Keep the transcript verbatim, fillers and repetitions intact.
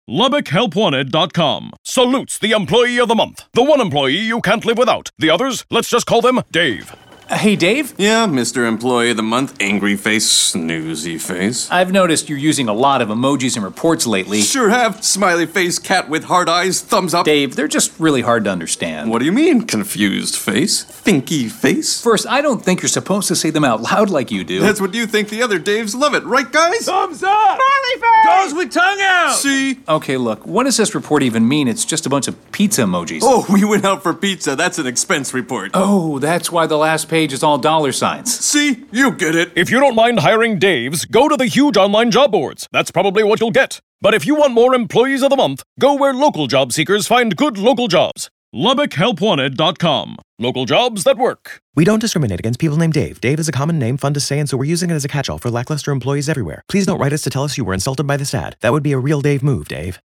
Lubbock Help Wanted dot com salutes the Employee of the Month. The one employee you can't live without. The others, let's just call them Dave. Uh, hey, Dave? Yeah, Mister Employee of the Month, angry face, snoozy face. I've noticed you're using a lot of emojis in reports lately. Sure have. Smiley face, cat with hard eyes, thumbs up. Dave, they're just really hard to understand. What do you mean, confused face? Thinky face? First, I don't think you're supposed to say them out loud like you do. That's what you think. The other Daves love it, right, guys? Thumbs up! Smiley face! Goes with tongue out! See? Okay, look, what does this report even mean? It's just a bunch of pizza emojis. Oh, we went out for pizza. That's an expense report. Oh, that's why the last page is all dollar signs. See? You get it. If you don't mind hiring Daves, go to the huge online job boards. That's probably what you'll get. But if you want more Employees of the Month, go where local job seekers find good local jobs. Lubbock Help Wanted dot com. Local jobs that work. We don't discriminate against people named Dave. Dave is a common name, fun to say, and so we're using it as a catch-all for lackluster employees everywhere. Please don't write us to tell us you were insulted by this ad. That would be a real Dave move, Dave.